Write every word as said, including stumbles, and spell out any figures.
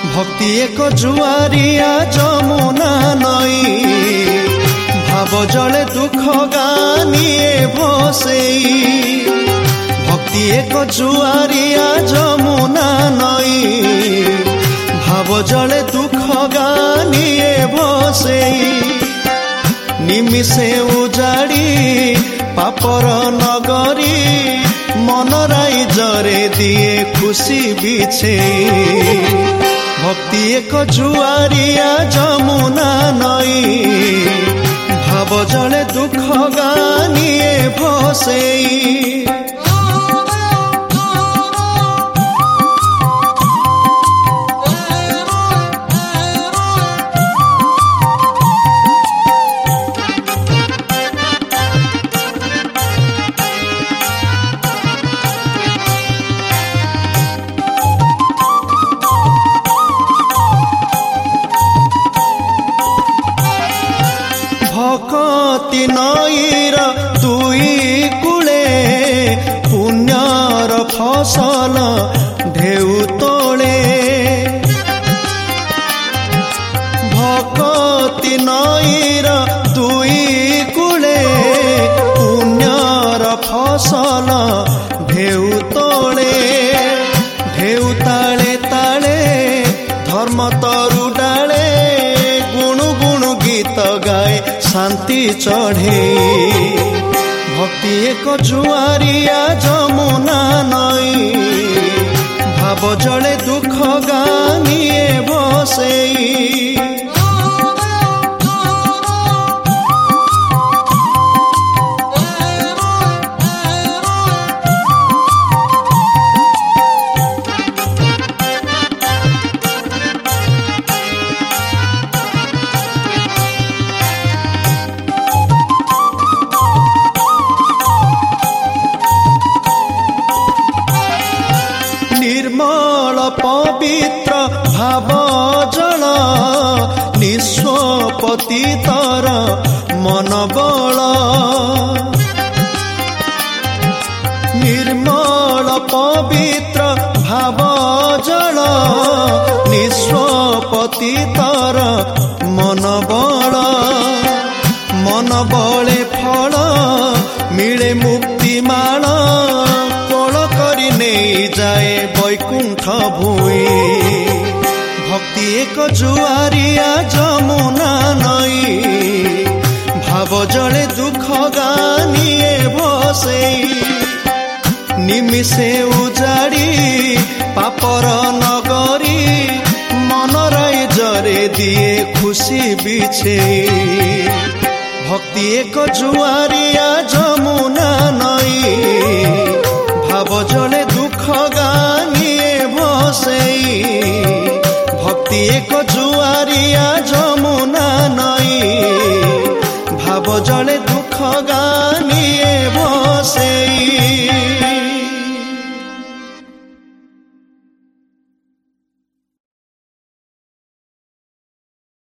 भक्ति एक जुआरिया जमुना नई भाव जले दुख गानिए भसेई। भक्ति एक जुआरिया जमुना नई भाव जले दुख गानिए भसेई। निमिषे उजाड़ी पापर नगरी मन राई जरे दिए खुशी बिछेई। भक्ति एक जुआरिया जमुना नई भाव जले दुख गानिए भसेई। भक्ति नईर दुई कूले पुण्यर फसल ढेउ तोले। भक्ति नईर दुई कूले पुण्यर फसल ढेउ तोले। ढेउ ताले ताले धर्म तरु डाले गुणु गुणु गीत गाए शांति चढ़े। भक्ति एक जुआरिया जमुना नई भाव जले दुख गानिए भसेई। निर्मल पवित्र भाव जल निस्व पतितर मन बल। निर्मल पवित्र भाव जल निस्व पतितर मन बल। मन बले फल मिले मुक्ति माल कोल करी नहीं जाए वैकुंठ भूई। भक्ति एक जुआरिया जमुना नई भाव जले दुख गानिए भसेई। निमिषे उजाड़ी पापर नगरी मन राई जरे दिए खुशी बिछेई। भक्ति एक जुआरिया जमुना नई भाव जले